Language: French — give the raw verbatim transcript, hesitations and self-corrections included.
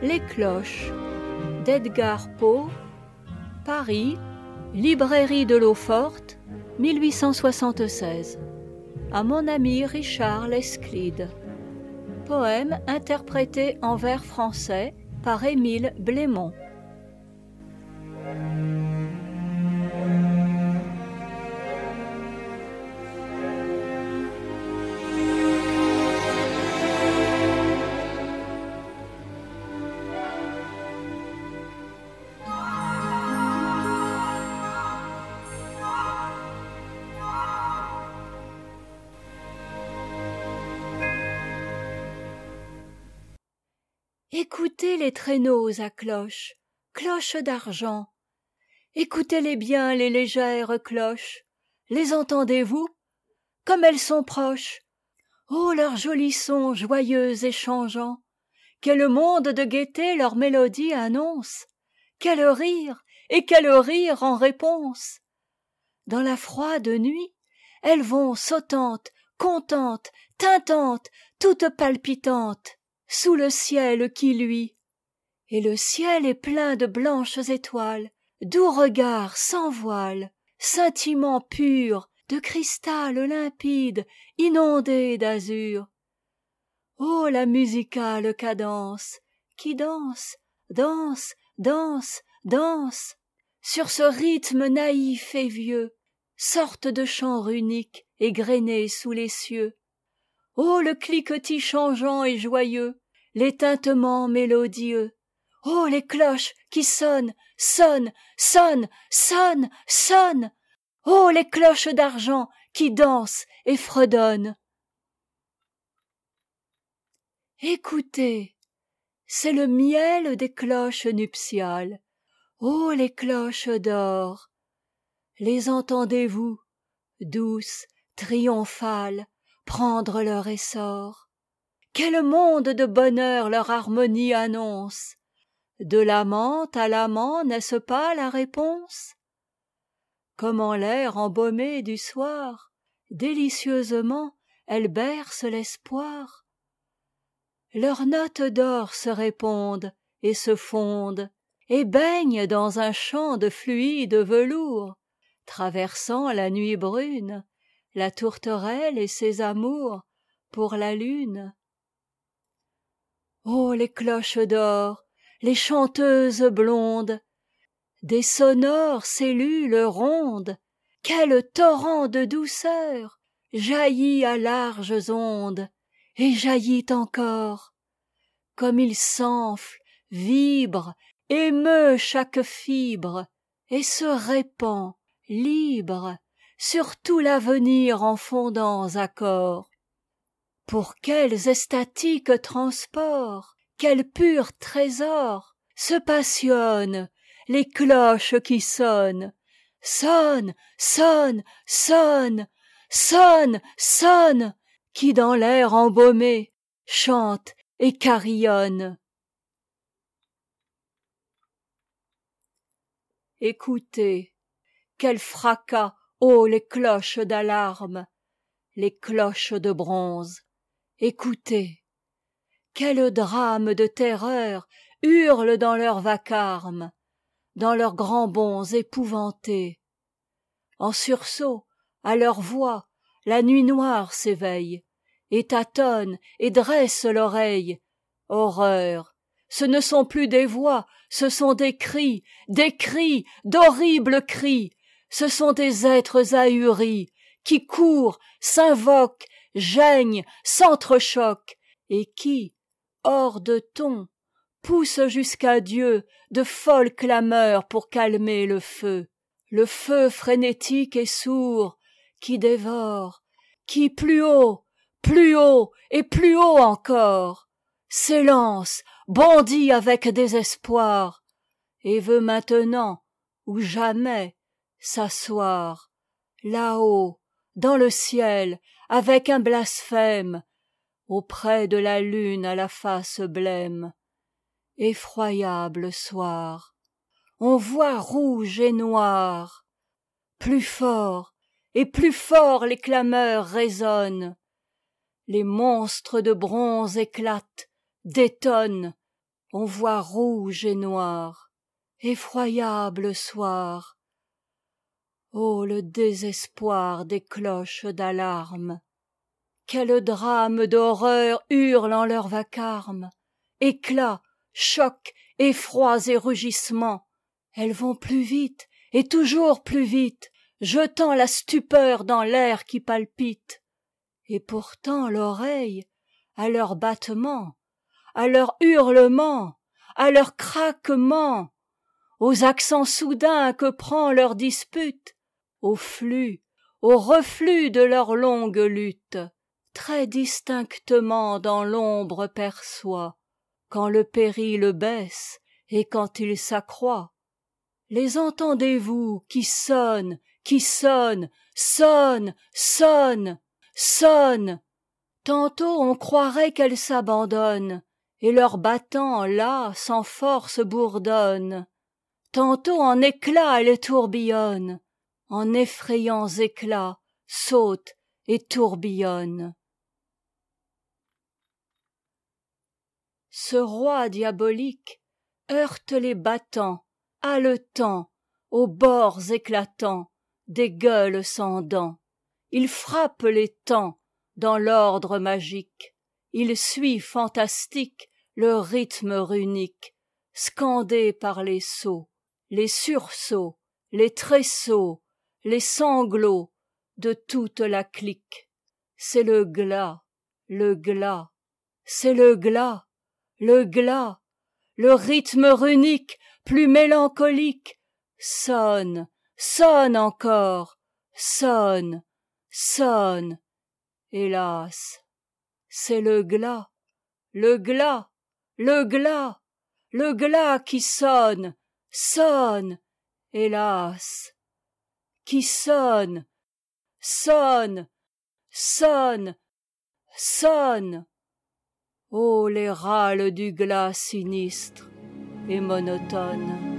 Les cloches d'Edgar Poe, Paris, Librairie de l'Eau-Forte, mille huit cent soixante-seize. À mon ami Richard Lesclide. Poème interprété en vers français par Émile Blémont. Écoutez les traîneaux à cloches, cloches d'argent. Écoutez-les bien, les légères cloches. Les entendez-vous? Comme elles sont proches. Oh, leurs jolis sons joyeux et changeants. Quel monde de gaieté leur mélodie annonce. Quel rire, et quel rire en réponse. Dans la froide nuit, elles vont sautantes, contentes, tintantes, toutes palpitantes, sous le ciel qui luit. Et le ciel est plein de blanches étoiles, doux regards sans voile, scintillements purs, de cristal limpide, inondé d'azur. Oh, la musicale cadence, qui danse, danse, danse, danse, sur ce rythme naïf et vieux, sorte de chant runique égrené sous les cieux. Oh, le cliquetis changeant et joyeux, les tintements mélodieux. Oh, les cloches qui sonnent, sonnent, sonnent, sonnent, sonnent. Oh, les cloches d'argent qui dansent et fredonnent. Écoutez, c'est le miel des cloches nuptiales. Oh, les cloches d'or. Les entendez-vous, douces, triomphales, prendre leur essor? Quel monde de bonheur leur harmonie annonce! De l'amant à l'amant, n'est-ce pas la réponse? Comme en l'air embaumé du soir, délicieusement elles bercent l'espoir. Leurs notes d'or se répondent et se fondent, et baignent dans un champ de fluide velours, traversant la nuit brune, la tourterelle et ses amours pour la lune. Oh, les cloches d'or, les chanteuses blondes, des sonores cellules rondes, quel torrent de douceur jaillit à larges ondes et jaillit encore, comme il s'enfle, vibre, émeut chaque fibre et se répand, libre, sur tout l'avenir en fondants accords. Pour quels extatiques transports, quels purs trésors se passionnent les cloches qui sonnent, sonnent, sonnent, sonnent, sonnent, sonnent, qui dans l'air embaumé chantent et carillonnent. Écoutez, quel fracas, ô les cloches d'alarme, les cloches de bronze. Écoutez, quel drame de terreur hurle dans leur vacarme, dans leurs grands bonds épouvantés. En sursaut, à leur voix, la nuit noire s'éveille, et tâtonne et dresse l'oreille. Horreur, ce ne sont plus des voix, ce sont des cris, des cris, d'horribles cris, ce sont des êtres ahuris, qui courent, s'invoquent, geignent, s'entrechoquent, et qui, hors de ton, poussent jusqu'à Dieu de folles clameurs pour calmer le feu, le feu frénétique et sourd, qui dévore, qui plus haut, plus haut et plus haut encore, s'élance, bondit avec désespoir, et veut maintenant, ou jamais, s'asseoir, là-haut, dans le ciel, avec un blasphème, auprès de la lune à la face blême. Effroyable soir, on voit rouge et noir, plus fort et plus fort les clameurs résonnent, les monstres de bronze éclatent, détonnent, on voit rouge et noir, effroyable soir. Oh, le désespoir des cloches d'alarme! Quel drame d'horreur hurle en leur vacarme! Éclats, chocs, effrois et rugissements! Elles vont plus vite, et toujours plus vite, jetant la stupeur dans l'air qui palpite. Et pourtant l'oreille, à leurs battements, à leurs hurlements, à leurs craquements, aux accents soudains que prend leur dispute, au flux, au reflux de leur longue lutte, très distinctement dans l'ombre perçoit, quand le péril baisse et quand il s'accroît. Les entendez-vous qui sonnent, qui sonnent, sonnent, sonnent, sonnent? Tantôt on croirait qu'elles s'abandonnent, et leurs battants là sans force bourdonnent. Tantôt en éclats elles tourbillonnent, en effrayants éclats sautent et tourbillonnent. Ce roi diabolique heurte les battants, haletants, aux bords éclatants, des gueules sans dents. Il frappe les temps dans l'ordre magique, il suit fantastique le rythme runique, scandé par les sauts, les sursauts, les tresauts, les sanglots de toute la clique. C'est le glas, le glas, c'est le glas, le glas, le rythme runique, plus mélancolique, sonne, sonne encore, sonne, sonne. Hélas, c'est le glas, le glas, le glas, le glas qui sonne, sonne, hélas, qui sonne, sonne, sonne, sonne. Oh, les râles du glas sinistre et monotone.